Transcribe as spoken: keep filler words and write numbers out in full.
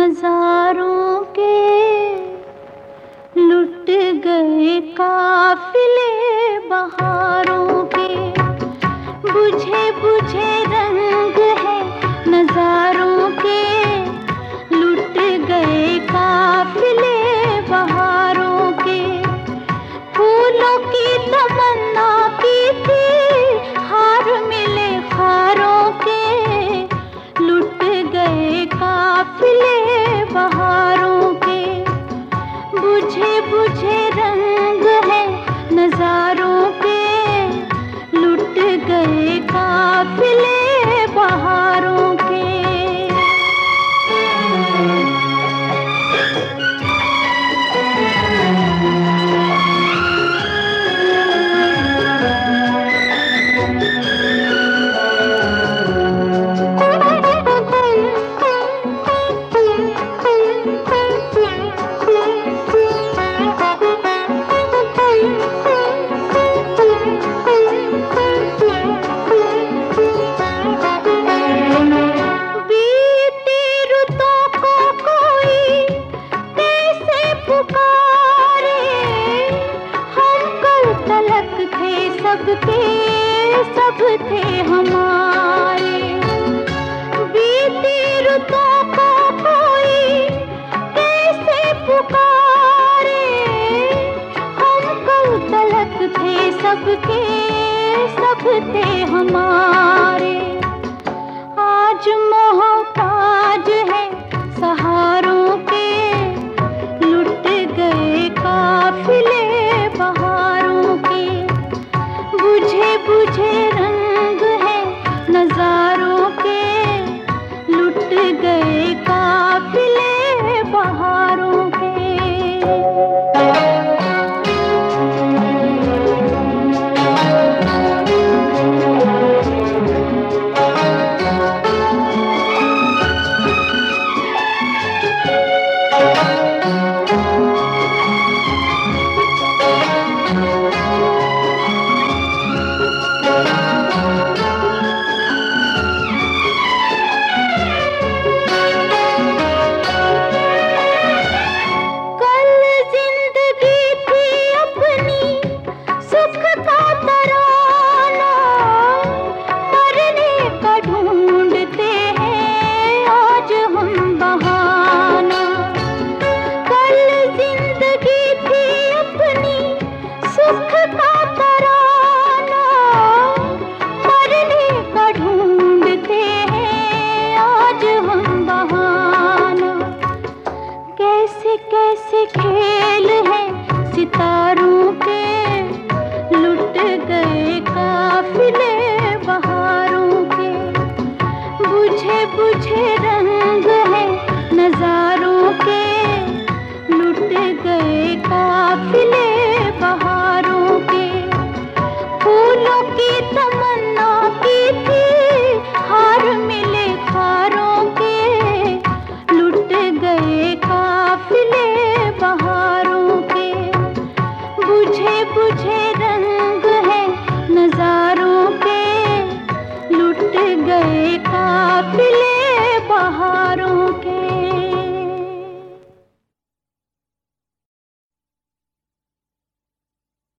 नजारों के लुट गए काफिले बहारों के, बुझे बुझे रंग है नजारों के, लुट गए काफिले बहारों के। फूलों की तमन्ना की थी हार मिले खारों के, लुट गए काफिले बहारों के। बुझे बुझे रंग है नजारों के, लुट गए काफिले बहारों के। सबके सब थे हमारे, बीती रुतों को कोई कैसे पुकारे। हम कल तलक थे सबके सब थे हमारे। आज मोहताज है सहारों के, लुट गए काफिले बहारों के। बुझे बुझे रंग है नजारों के, लुट गए काफिले बहारों के। कैसे खेल है सितारों के, लुट गए काफिले बहारों के। बुझे बुझे रंग है नजारों